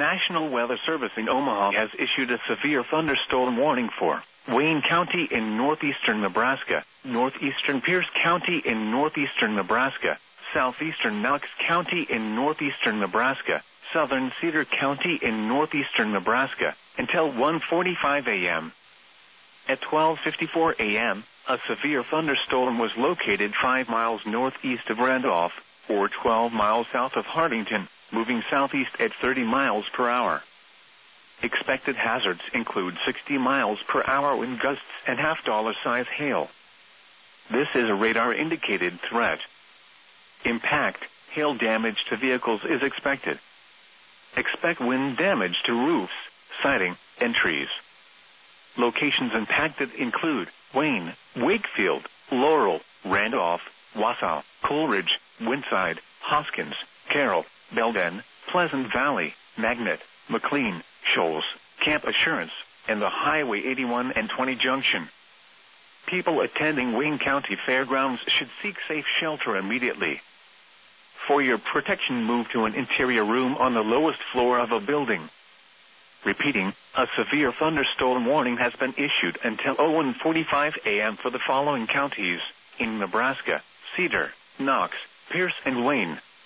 National Weather Service in Omaha has issued a severe thunderstorm warning for Wayne County in northeastern Nebraska, northeastern Pierce County in northeastern Nebraska, southeastern Knox County in northeastern Nebraska, southern Cedar County in northeastern Nebraska, until 1:45 a.m. At 12:54 a.m., a severe thunderstorm was located 5 miles northeast of Randolph, or 12 miles south of Hartington, moving southeast at 30 miles per hour. Expected hazards include 60 miles per hour wind gusts and half-dollar-size hail. This is a radar-indicated threat. Impact, hail damage to vehicles is expected. Expect wind damage to roofs, siding, and trees. Locations impacted include Wayne, Wakefield, Laurel, Randolph, Wausau, Coleridge, Winside, Hoskins, Carroll, Belden, Pleasant Valley, Magnet, McLean, Shoals, Camp Assurance, and the Highway 81 and 20 junction. People attending Wayne County Fairgrounds should seek safe shelter immediately. For your protection, move to an interior room on the lowest floor of a building. Repeating, a severe thunderstorm warning has been issued until 1:45 a.m. for the following counties in Nebraska: Cedar, Knox, Pierce, and Wayne.